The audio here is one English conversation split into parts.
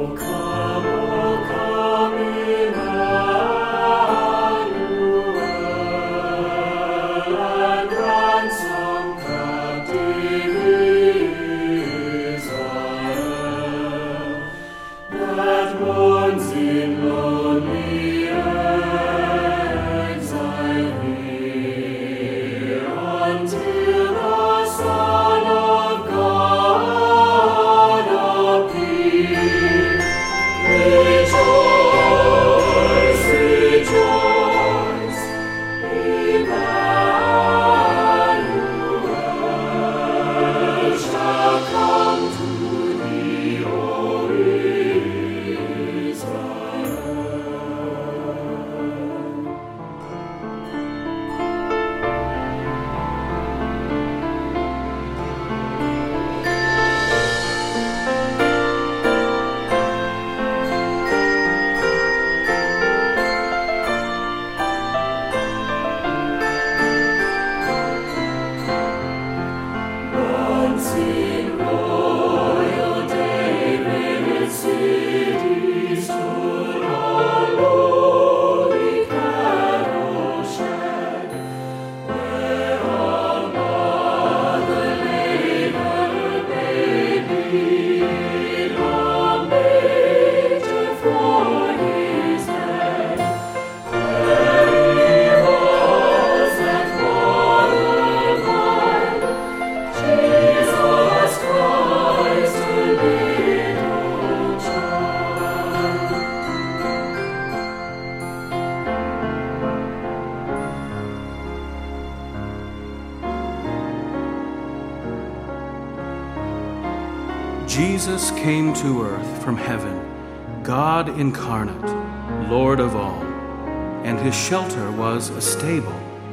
Jesus came to earth from heaven, God incarnate, Lord of all, and his shelter was a stable,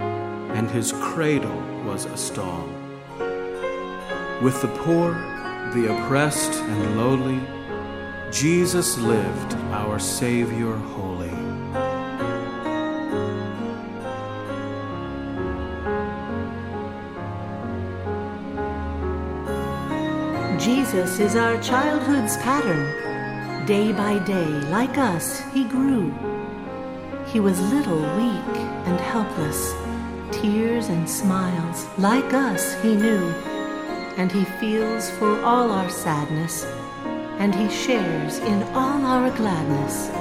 and his cradle was a stall. With the poor, the oppressed, and lowly, Jesus lived, our Savior holy. Jesus is our childhood's pattern. Day by day, like us, he grew. He was little, weak, and helpless. Tears and smiles, like us, he knew. And he feels for all our sadness, and he shares in all our gladness.